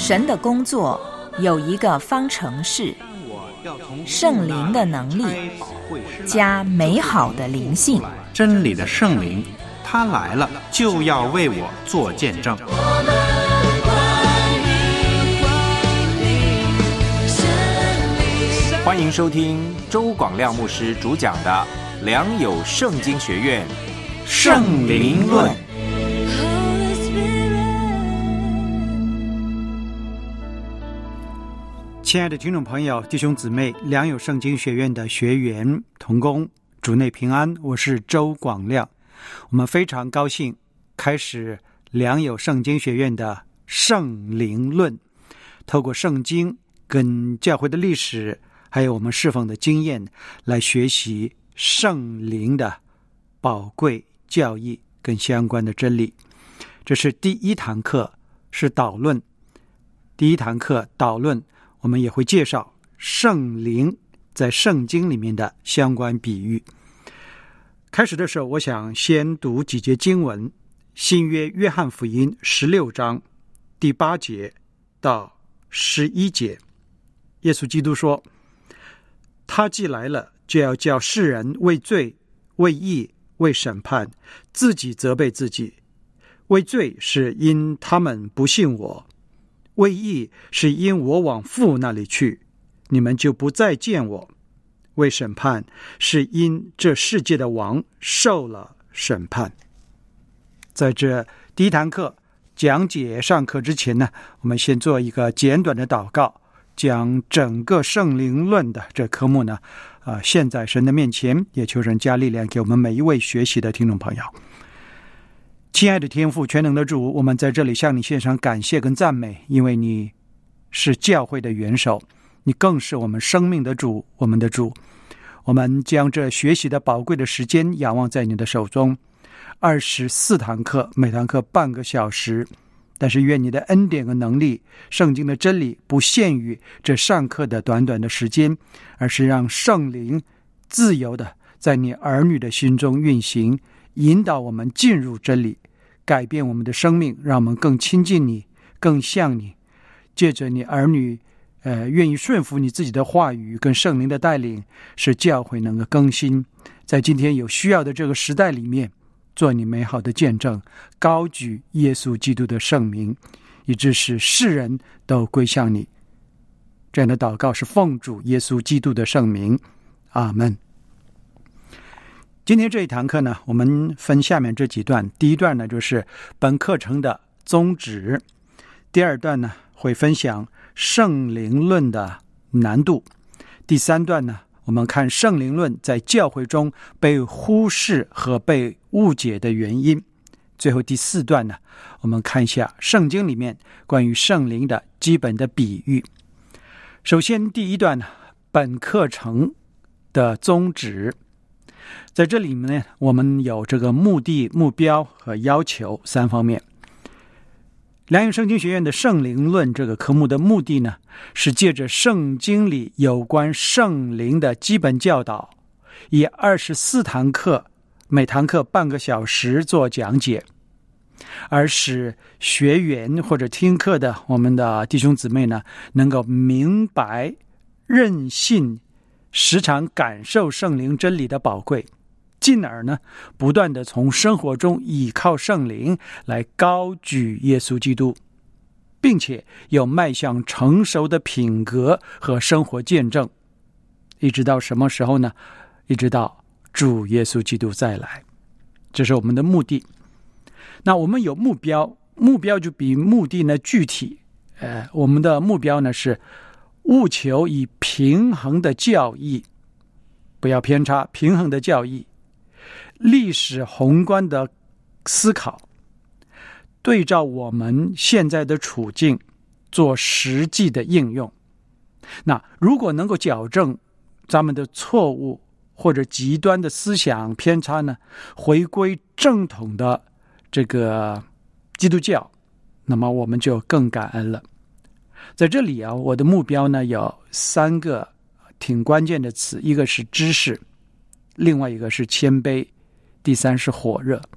神的工作有一个方程式，圣灵的能力加美好的灵性。 真理的圣灵，他来了就要为我做见证。欢迎收听周广亮牧师主讲的良友圣经学院圣灵论。 亲爱的听众朋友、弟兄姊妹，良友圣经学院的学员同工，主内平安，我是周广亮。我们非常高兴开始良友圣经学院的圣灵论，透过圣经跟教会的历史还有我们侍奉的经验来学习圣灵的宝贵教义跟相关的真理。这是第一堂课，是导论。第一堂课导论，我们也会介绍圣灵在圣经里面的相关比喻。开始的时候，我想先读几节经文，新约约翰福音16章第8节到11节。耶稣基督说，他既来了，就要叫世人为罪、为义、为审判，自己责备自己。为罪是因他们不信我，为义是因我往父那里去，你们就不再见我。为审判是因这世界的王受了审判。在这第一堂课讲解上课之前呢，我们先做一个简短的祷告，将整个圣灵论的这科目呢献在神的面前，也求神加力量给我们每一位学习的听众朋友。亲爱的天父全能的主，我们在这里向你献上感谢跟赞美，因为你是教会的元首，你更是我们生命的主，我们的主。我们将这学习的宝贵的时间仰望在你的手中，24堂课，每堂课半个小时，但是愿你的恩典和能力，圣经的真理不限于这上课的短短的时间，而是让圣灵自由的在你儿女的心中运行，引导我们进入真理，改变我们的生命，让我们更亲近你，更像你。借着你儿女愿意顺服你自己的话语跟圣灵的带领，使教会能够更新，在今天有需要的这个时代里面，做你美好的见证，高举耶稣基督的圣名，以致使世人都归向你。这样的祷告是奉主耶稣基督的圣名，阿们。今天这一堂课呢，我们分下面这几段。第一段呢，就是本课程的宗旨；第二段呢，会分享圣灵论的难度；第三段呢，我们看圣灵论在教会中被忽视和被误解的原因；最后第四段呢，我们看一下圣经里面关于圣灵的基本的比喻。首先第一段呢，本课程的宗旨。在这里面呢，我们有这个目的、目标和要求三方面。良友圣经学院的圣灵论这个科目的目的呢，是借着圣经里有关圣灵的基本教导，以24堂课，每堂课半个小时做讲解，而使学员或者听课的我们的弟兄姊妹呢，能够明白、认信、时常感受圣灵真理的宝贵，进而呢，不断的从生活中倚靠圣灵来高举耶稣基督，并且有迈向成熟的品格和生活见证，一直到什么时候呢？一直到主耶稣基督再来。这是我们的目的。那我们有目标，目标就比目的呢具体。我们的目标呢是务求以平衡的教义，不要偏差，平衡的教义，历史宏观的思考，对照我们现在的处境做实际的应用。那如果能够矫正咱们的错误或者极端的思想偏差呢，回归正统的这个基督教，那么我们就更感恩了。在这里啊，我的目标呢有3个挺关键的词，一个是知识，另外一个是谦卑，第三是火热。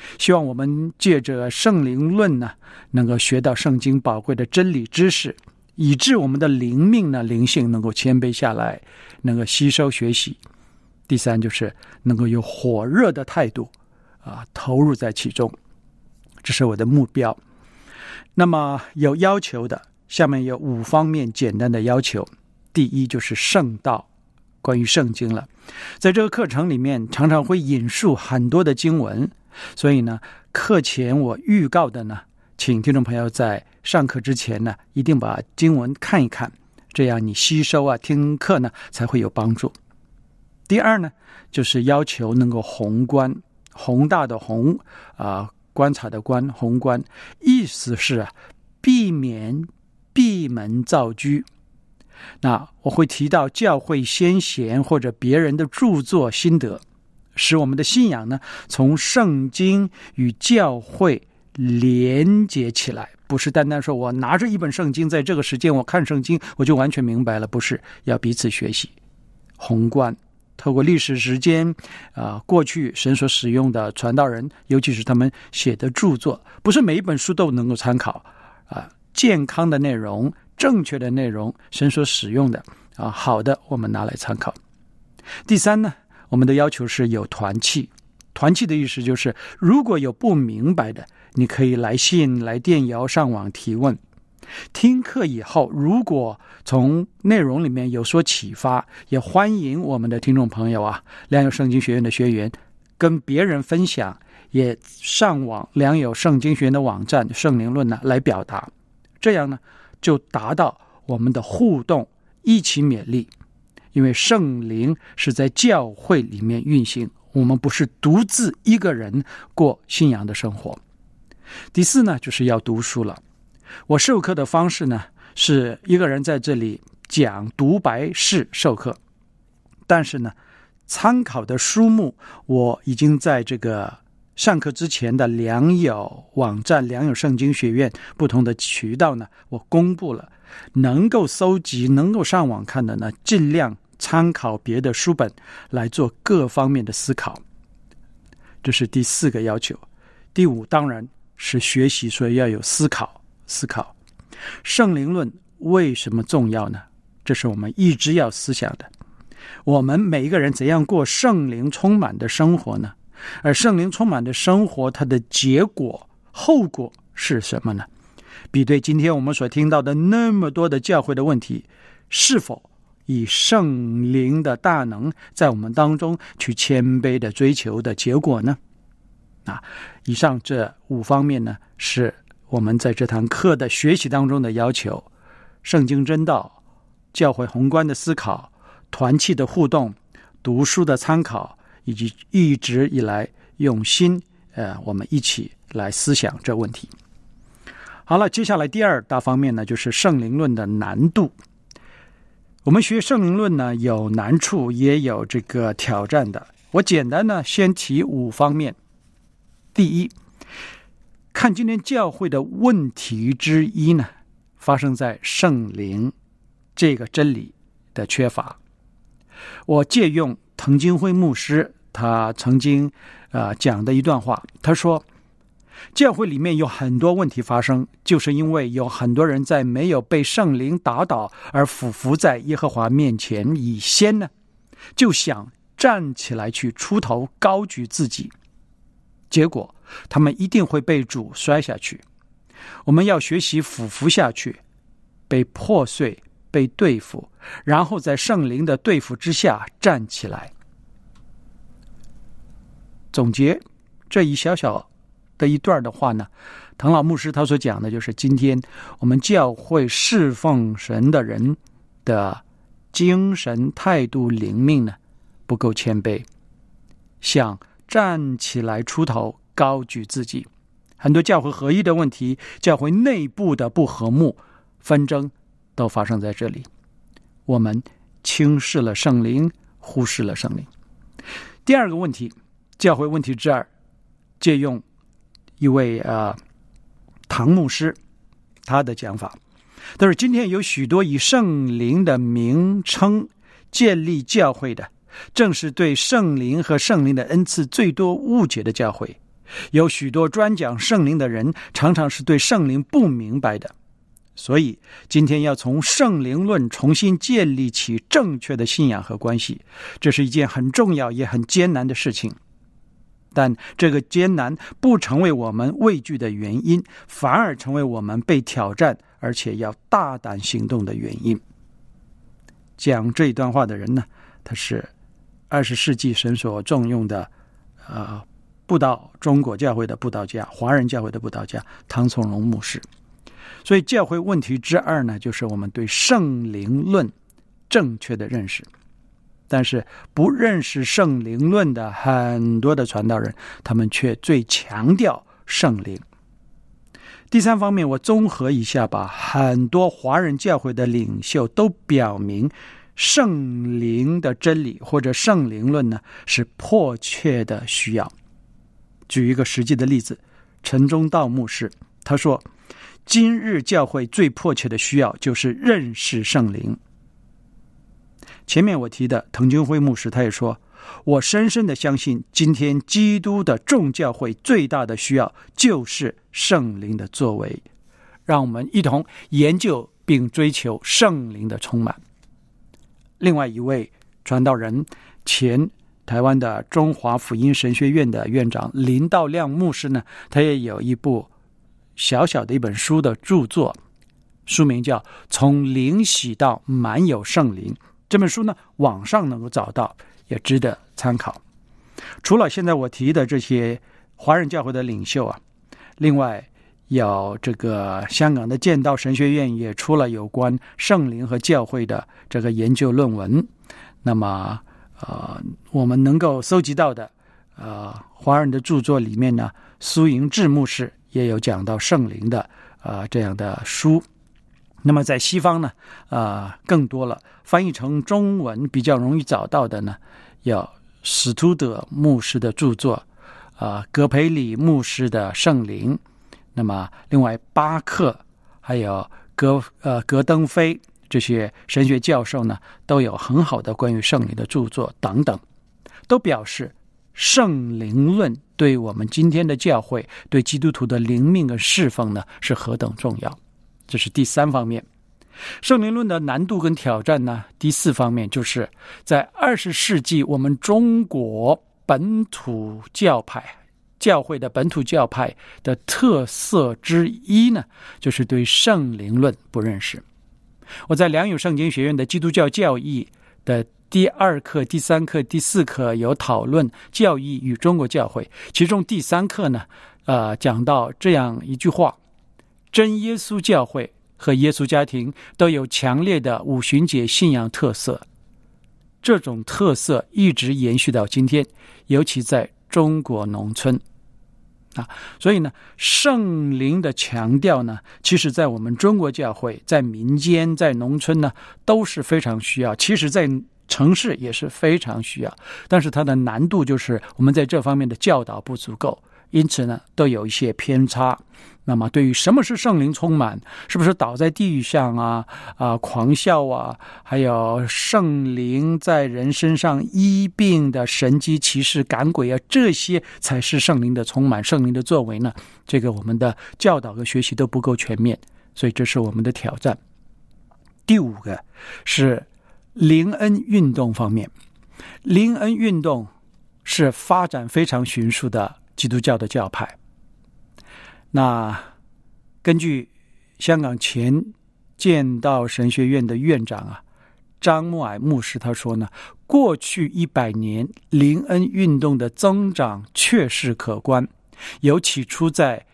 希望我们借着圣灵论呢，能够学到圣经宝贵的真理知识，以致我们的灵命呢、灵性能够谦卑下来，能够吸收学习。第三就是能够有火热的态度投入在其中，这是我的目标。那么有要求的，下面有5方面简单的要求。第一就是圣道，关于圣经了。在这个课程里面常常会引述很多的经文，所以呢，课前我预告的呢，请听众朋友在上课之前呢，一定把经文看一看，这样你吸收听课呢才会有帮助。第二呢，就是要求能够宏观，宏大的宏观察的观，宏观，意思是避免闭门造车。那我会提到教会先贤或者别人的著作心得，使我们的信仰呢从圣经与教会连接起来，不是单单说我拿着一本圣经，在这个时间我看圣经我就完全明白了，不是，要彼此学习。宏观，透过历史时间过去神所使用的传道人，尤其是他们写的著作，不是每一本书都能够参考健康的内容，正确的内容，神所使用的好的我们拿来参考。第三呢，我们的要求是有团契。团契的意思就是如果有不明白的，你可以来信、来电邮、上网提问。听课以后，如果从内容里面有所启发，也欢迎我们的听众朋友良友圣经学院的学员跟别人分享，也上网良友圣经学院的网站圣灵论来表达，这样呢就达到我们的互动，一起勉励。因为圣灵是在教会里面运行，我们不是独自一个人过信仰的生活。第四呢，就是要读书了。我授课的方式呢，是一个人在这里讲独白式授课，但是呢，参考的书目我已经在这个上课之前的良友网站、良友圣经学院不同的渠道呢，我公布了。能够搜集、能够上网看的呢，尽量参考别的书本来做各方面的思考。这是第4个要求。第5当然是学习，所以要有思考。圣灵论为什么重要呢？这是我们一直要思想的。我们每一个人怎样过圣灵充满的生活呢？而圣灵充满的生活，它的结果、后果是什么呢？比对今天我们所听到的那么多的教会的问题，是否以圣灵的大能在我们当中去谦卑的追求的结果呢？以上这5方面呢，是我们在这堂课的学习当中的要求：圣经真道、教会宏观的思考、团契的互动、读书的参考，以及一直以来用心我们一起来思想这问题。好了，接下来第2大方面呢，就是圣灵论的难度。我们学圣灵论呢，有难处也有这个挑战的。我简单呢先提5方面。第一，看今天教会的问题之一呢，发生在圣灵这个真理的缺乏。我借用滕金辉牧师他曾经讲的一段话，他说，教会里面有很多问题发生，就是因为有很多人在没有被圣灵打倒而俯伏在耶和华面前以先呢，就想站起来去出头高举自己，结果他们一定会被主摔下去。我们要学习俯伏下去，被破碎，被对付，然后在圣灵的对付之下站起来。总结这一小小的一段的话呢，滕老牧师他所讲的就是今天我们教会侍奉神的人的精神态度灵命呢不够谦卑，想站起来出头高举自己。很多教会合一的问题，教会内部的不和睦纷争都发生在这里，我们轻视了圣灵，忽视了圣灵。第2个问题，教会问题之2，借用一位唐牧师他的讲法，但是今天有许多以圣灵的名称建立教会的，正是对圣灵和圣灵的恩赐最多误解的教会。 有许多专讲圣灵的人常常是对圣灵不明白的，所以今天要从圣灵论重新建立起正确的信仰和关系，这是一件很重要也很艰难的事情。但这个艰难不成为我们畏惧的原因，反而成为我们被挑战而且要大胆行动的原因。讲这一段话的人呢，他是20世纪神所重用的布道中国教会的布道家，华人教会的布道家唐从容牧师。所以教会问题之二呢，就是我们对圣灵论正确的认识。但是不认识圣灵论的很多的传道人，他们却最强调圣灵。第三方面，我综合一下吧，很多华人教会的领袖都表明圣灵的真理或者圣灵论呢是迫切的需要。举一个实际的例子，陈忠道牧师他说，今日教会最迫切的需要就是认识圣灵。前面我提的滕君辉牧师他也说，我深深的相信今天基督的众教会最大的需要就是圣灵的作为，让我们一同研究并追求圣灵的充满。另外一位传道人，前台湾的中华福音神学院的院长林道亮牧师呢，他也有一部小小的一本书的著作，书名叫《从灵洗到满有圣灵》。这本书呢，网上能够找到，也值得参考。除了现在我提的这些华人教会的领袖啊，另外有这个香港的剑道神学院也出了有关圣灵和教会的这个研究论文。那么我们能够搜集到的华人的著作里面呢，苏营志牧师也有讲到圣灵的这样的书。那么在西方呢更多了，翻译成中文比较容易找到的呢，有史图德牧师的著作，葛培理牧师的圣灵，那么另外巴克还有格登菲这些神学教授呢，都有很好的关于圣灵的著作等等，都表示圣灵论对我们今天的教会，对基督徒的灵命跟侍奉呢是何等重要。这是第三方面。圣灵论的难度跟挑战呢，第四方面就是在20世纪我们中国本土教会的本土教派的特色之一呢，就是对圣灵论不认识。我在良友圣经学院的基督教教义的第2课、第3课、第4课有讨论教义与中国教会，其中第3课呢讲到这样一句话，真耶稣教会和耶稣家庭都有强烈的五旬节信仰特色，这种特色一直延续到今天，尤其在中国农村所以呢，圣灵的强调呢，其实在我们中国教会，在民间，在农村呢都是非常需要，其实在城市也是非常需要，但是它的难度就是我们在这方面的教导不足够，因此呢都有一些偏差。那么对于什么是圣灵充满，是不是倒在地上狂笑还有圣灵在人身上医病的神迹奇事赶鬼这些才是圣灵的充满，圣灵的作为呢，这个我们的教导和学习都不够全面，所以这是我们的挑战。第5个是灵恩运动方面。灵恩运动是发展非常迅速的基督教的教派。那根据香港前剑道神学院的院长张木矮牧师他说呢，过去100年灵恩运动的增长确实可观，由起初在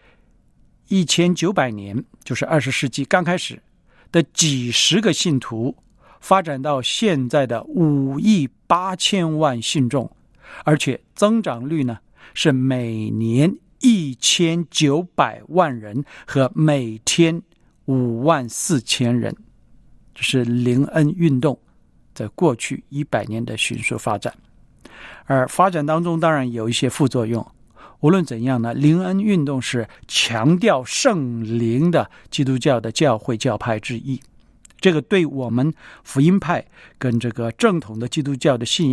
1900年，就是20世纪刚开始的几十个信徒，发展到现在的5亿8千万信众，而且增长率呢是每年1900万人和每天54000人。这是灵恩运动在过去100年的迅速发展，而发展当中当然有一些副作用。无论怎样呢，灵恩运动是强调圣灵的基督教的教会教派之一，这个对我们福音派跟这个正统的基督教的信仰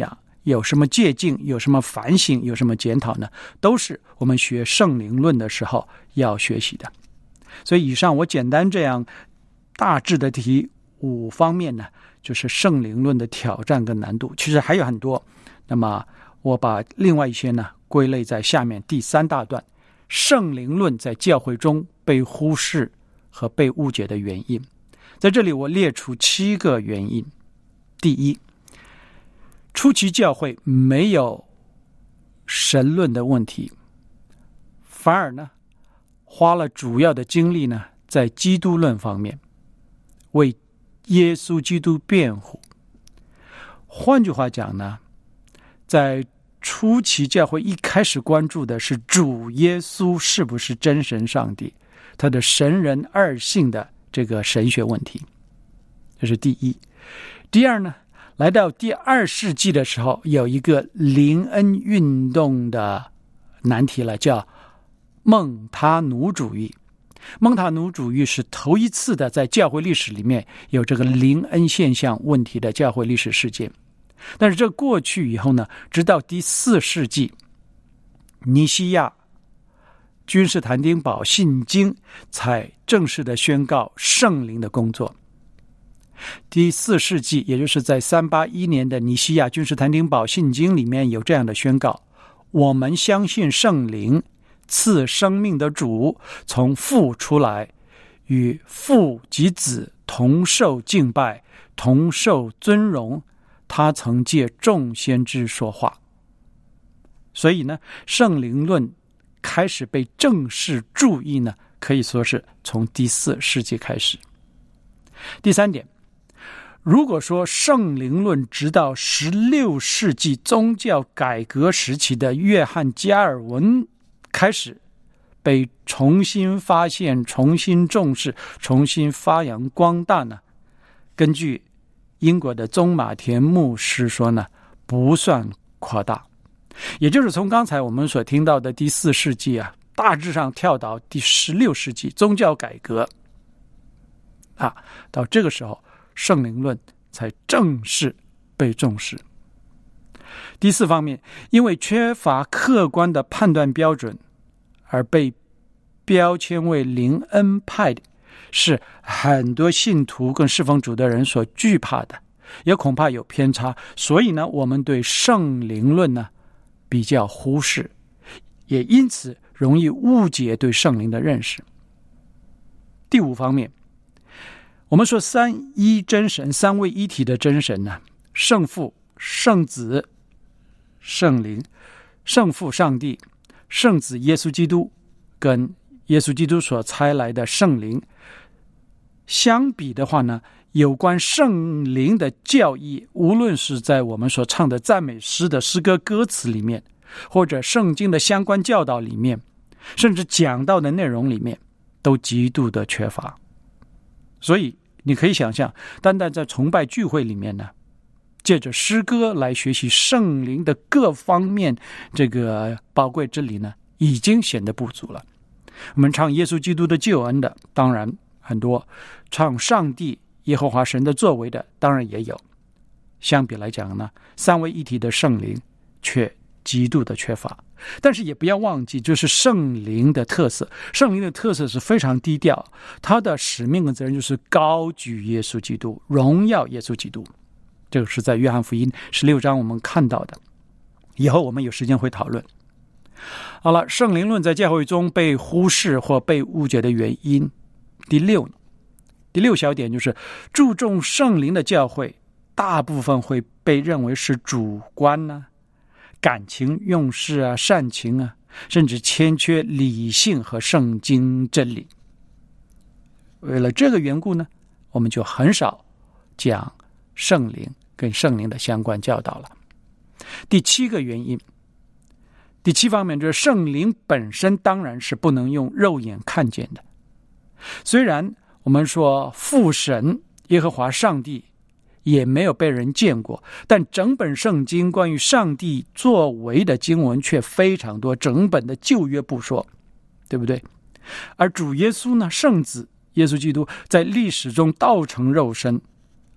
有什么借鉴，有什么反省，有什么检讨呢？都是我们学圣灵论的时候要学习的。所以以上我简单这样大致的提5方面呢，就是圣灵论的挑战跟难度。其实还有很多，那么我把另外一些呢归类在下面第3大段，圣灵论在教会中被忽视和被误解的原因。在这里我列出7个原因。第一，初期教会没有神论的问题，反而呢花了主要的精力呢在基督论方面，为耶稣基督辩护。换句话讲呢，在初期教会一开始关注的是主耶稣是不是真神上帝，他的神人二性的这个神学问题，这是第一。第二呢，来到第2世纪的时候，有一个灵恩运动的难题了，叫蒙他奴主义。蒙塔奴主义是头一次的在教会历史里面有这个灵恩现象问题的教会历史事件。但是这过去以后呢，直到第4世纪，尼西亚君士坦丁堡信经才正式的宣告圣灵的工作。第4世纪，也就是在381年的尼西亚君士坦丁堡信经里面有这样的宣告：我们相信圣灵，赐生命的主从父出来，与父及子同受敬拜，同受尊荣，他曾借众先知说话。所以呢，圣灵论开始被正式注意呢，可以说是从第4世纪开始。第3点，如果说圣灵论直到16世纪宗教改革时期的约翰加尔文开始被重新发现、重新重视、重新发扬光大呢，根据英国的宗马田牧师说呢，不算夸大。也就是从刚才我们所听到的第4世纪啊，大致上跳到第16世纪宗教改革啊，到这个时候圣灵论才正式被重视。第4方面，因为缺乏客观的判断标准而被标签为灵恩派的，是很多信徒跟侍奉主的人所惧怕的，也恐怕有偏差。所以呢，我们对圣灵论呢比较忽视，也因此容易误解对圣灵的认识。第5方面，我们说三一真神，三位一体的真神呢，圣父、圣子、圣灵，圣父上帝，圣子耶稣基督，跟耶稣基督所差来的圣灵相比的话呢，有关圣灵的教义，无论是在我们所唱的赞美诗的诗歌歌词里面，或者圣经的相关教导里面，甚至讲道的内容里面，都极度的缺乏。所以你可以想象，单单在崇拜聚会里面呢，借着诗歌来学习圣灵的各方面这个宝贵之理呢，已经显得不足了。我们唱耶稣基督的救恩的当然很多，唱上帝耶和华神的作为的当然也有，相比来讲呢，三位一体的圣灵却极度的缺乏。但是也不要忘记，就是圣灵的特色，圣灵的特色是非常低调，他的使命和责任就是高举耶稣基督，荣耀耶稣基督。这个是在约翰福音16章我们看到的，以后我们有时间会讨论。好了，圣灵论在教会中被忽视或被误解的原因。第六小点就是注重圣灵的教会大部分会被认为是主观啊、感情用事啊、煽情啊，甚至欠缺理性和圣经真理。为了这个缘故呢，我们就很少讲圣灵跟圣灵的相关教导了。第7个原因，第7方面就是圣灵本身当然是不能用肉眼看见的。虽然我们说父神耶和华上帝也没有被人见过，但整本圣经关于上帝作为的经文却非常多，整本的旧约不说，对不对？而主耶稣呢，圣子耶稣基督在历史中道成肉身，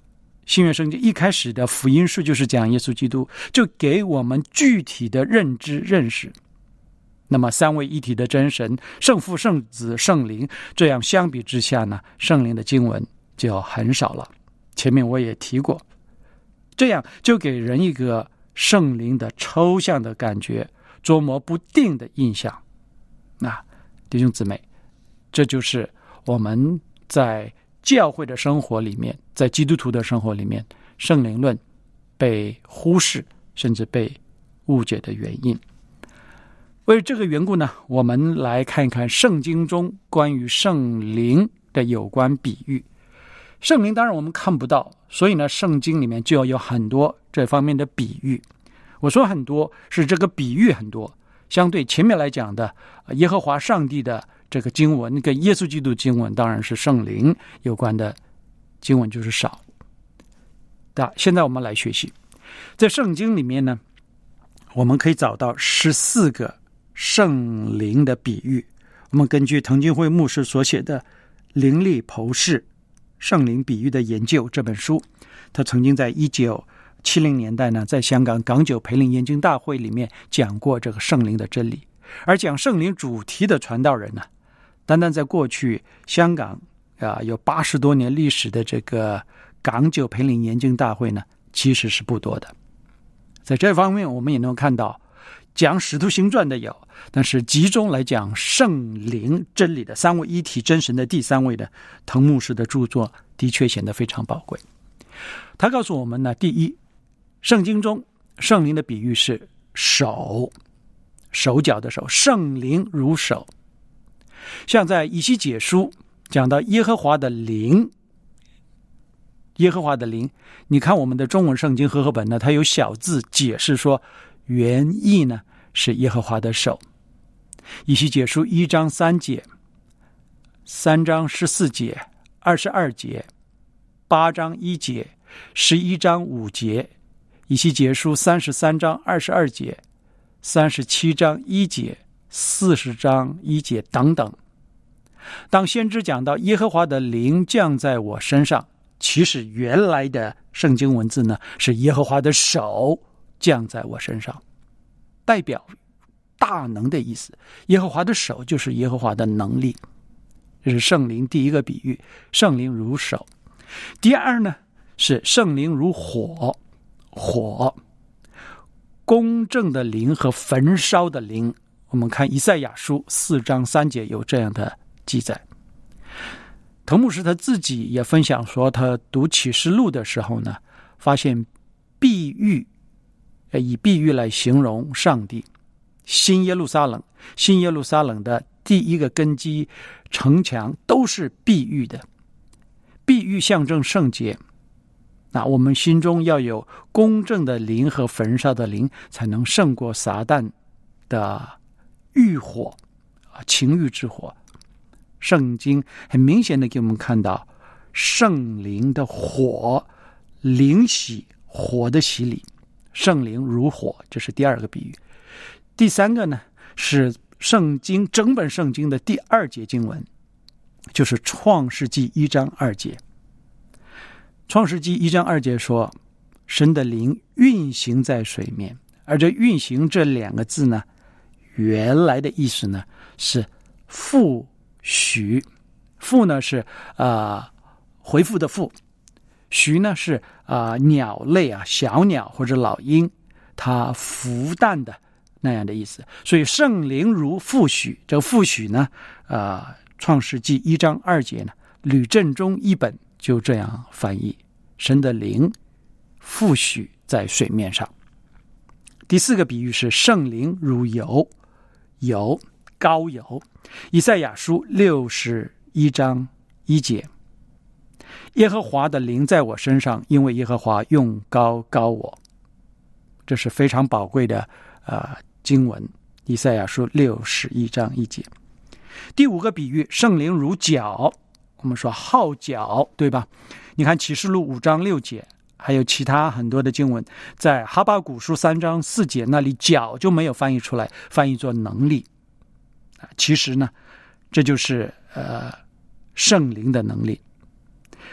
新约圣经一开始的福音书就是讲耶稣基督，就给我们具体的认知认识。那么三位一体的真神，圣父、圣子、圣灵，这样相比之下呢，圣灵的经文就很少了。前面我也提过，这样就给人一个圣灵的抽象的感觉，捉摸不定的印象。那弟兄姊妹，这就是我们在教会的生活里面，在基督徒的生活里面，圣灵论被忽视甚至被误解的原因。为这个缘故呢，我们来看一看圣经中关于圣灵的有关比喻。圣灵当然我们看不到，所以呢，圣经里面就要有很多这方面的比喻。我说很多是这个比喻很多，相对前面来讲的耶和华上帝的这个经文跟耶稣基督经文，当然是圣灵有关的经文就是少。现在我们来学习，在圣经里面呢，我们可以找到14个圣灵的比喻。我们根据滕金辉牧师所写的《灵力剖释圣灵比喻的研究》这本书，他曾经在1970年代呢，在香港港九培灵研经大会里面讲过这个圣灵的真理。而讲圣灵主题的传道人呢，单单在过去香港有80多年历史的这个港九培灵研经大会呢，其实是不多的。在这方面我们也能看到，讲使徒行传的有，但是集中来讲圣灵真理的三位一体真神的第三位的滕牧师的著作的确显得非常宝贵。他告诉我们呢，第一，圣经中圣灵的比喻是手，手脚的手，圣灵如手。像在以西结书讲到耶和华的灵，耶和华的灵，你看我们的中文圣经和合本呢，它有小字解释说原意呢是耶和华的手。以西结书1章3节、3章14节、22节、8章1节、11章5节、以西结书33章22节、37章1节、40章1节等等。当先知讲到耶和华的灵降在我身上，其实原来的圣经文字呢是耶和华的手降在我身上，代表大能的意思。耶和华的手就是耶和华的能力，这是圣灵第一个比喻，圣灵如手。第二呢是圣灵如火，火，公正的灵和焚烧的灵。我们看以赛亚书4章3节有这样的记载。滕牧师他自己也分享说，他读启示录的时候呢，发现比喻，以比喻来形容上帝。新耶路撒冷的第一个根基城墙都是比喻的，比喻象征圣洁。那我们心中要有公正的灵和焚烧的灵，才能胜过撒旦的欲火，情欲之火。圣经很明显的给我们看到圣灵的火，灵洗，火的洗礼，圣灵如火，这是第二个比喻。第三个呢是圣经整本圣经的第2节经文，就是创世纪1章2节。创世纪1章2节说，神的灵运行在水面。而这运行这2个字呢，原来的意思呢是复许。复呢是回复的复，许呢是鸟类小鸟或者老鹰它孵蛋的那样的意思。所以圣灵如复许，这个复许呢创世纪1章2节呢，吕振中译本就这样翻译，神的灵复许在水面上。第4个比喻是圣灵如油，油，膏油。以赛亚书61章1节，耶和华的灵在我身上，因为耶和华用膏膏我。这是非常宝贵的经文，以赛亚书61章1节。第5个比喻，圣灵如角，我们说号角，对吧？你看启示录5章6节，还有其他很多的经文，在哈巴谷书3章4节那里，角就没有翻译出来，翻译作能力。其实呢，这就是圣灵的能力。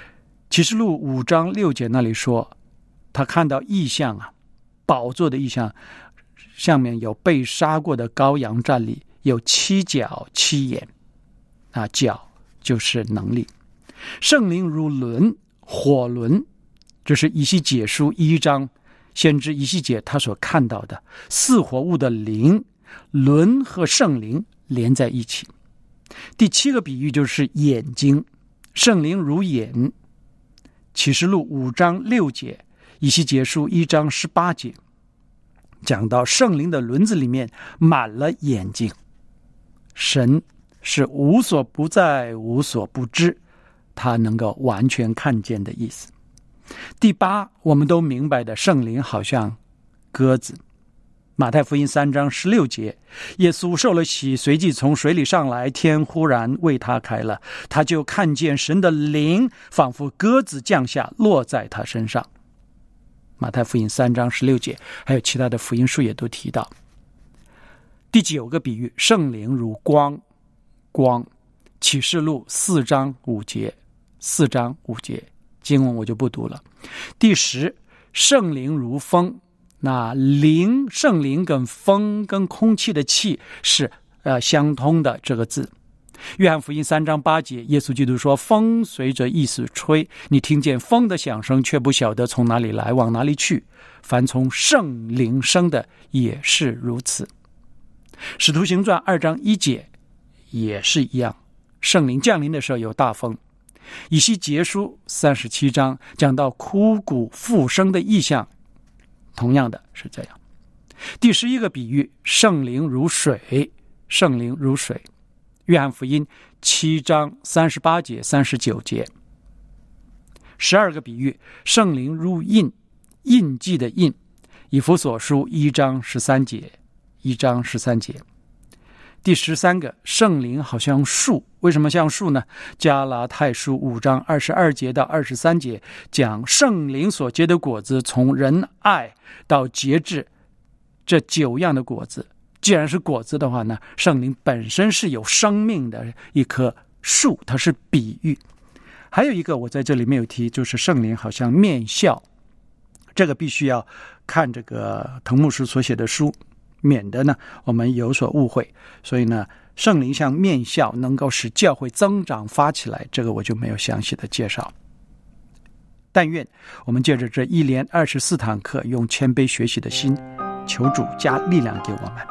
启示录5章6节那里说，他看到异象啊，宝座的异象，上面有被杀过的羔羊站立，有7角7眼啊，角就是能力。圣灵如轮，火轮，这是以西结书1章先知以西结他所看到的四活物的灵，轮和圣灵连在一起。第7个比喻就是眼睛，圣灵如眼。启示录5章6节，以西结书1章18节，讲到圣灵的轮子里面满了眼睛，神是无所不在无所不知，他能够完全看见的意思。第8，我们都明白的，圣灵好像鸽子。马太福音3章16节，耶稣受了洗，随即从水里上来，天忽然为他开了，他就看见神的灵仿佛鸽子降下，落在他身上。马太福音3章16节，还有其他的福音书也都提到。第9个比喻，圣灵如光，光。启示录4章5节，4章5节，经文我就不读了。第10，圣灵如风。那灵，圣灵跟风跟空气的气是相通的这个字。约翰福音3章8节，耶稣基督说，风随着意思吹，你听见风的响声，却不晓得从哪里来，往哪里去。凡从圣灵生的也是如此。使徒行传2章1节也是一样，圣灵降临的时候有大风。以西结书37章讲到枯骨复生的异象，同样的是这样。第11个比喻，圣灵如水，圣灵如水。约翰福音7章38节39节。12个比喻，圣灵如印，印记的印。以弗所书1章13节，1章13节。第13个，圣灵好像树。为什么像树呢？加拉太书5章22节到23节讲圣灵所结的果子，从仁爱到节制，这9样的果子。既然是果子的话呢，圣灵本身是有生命的一棵树，它是比喻。还有一个我在这里没有提，就是圣灵好像面笑，这个必须要看这个滕牧师所写的书，免得呢我们有所误会。所以呢，圣灵像面笑能够使教会增长发起来，这个我就没有详细的介绍。但愿我们借着这1连24堂课，用谦卑学习的心，求主加力量给我们。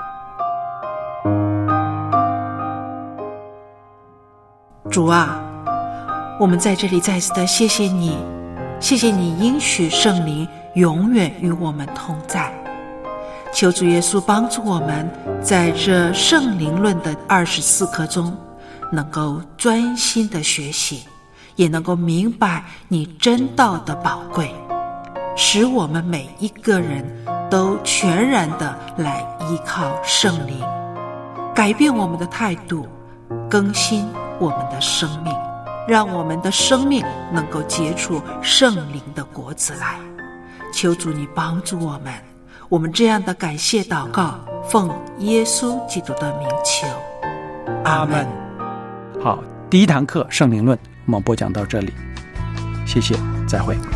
主啊，我们在这里再次的谢谢你，谢谢你应许圣灵永远与我们同在。求主耶稣帮助我们在这圣灵论的24课中，能够专心的学习，也能够明白你真道的宝贵，使我们每一个人都全然的来依靠圣灵，改变我们的态度，更新我们的生命，让我们的生命能够结出圣灵的果子来。求主你帮助我们，我们这样的感谢祷告，奉耶稣基督的名求，阿们。 好，第1堂课圣灵论我们播讲到这里，谢谢，再会。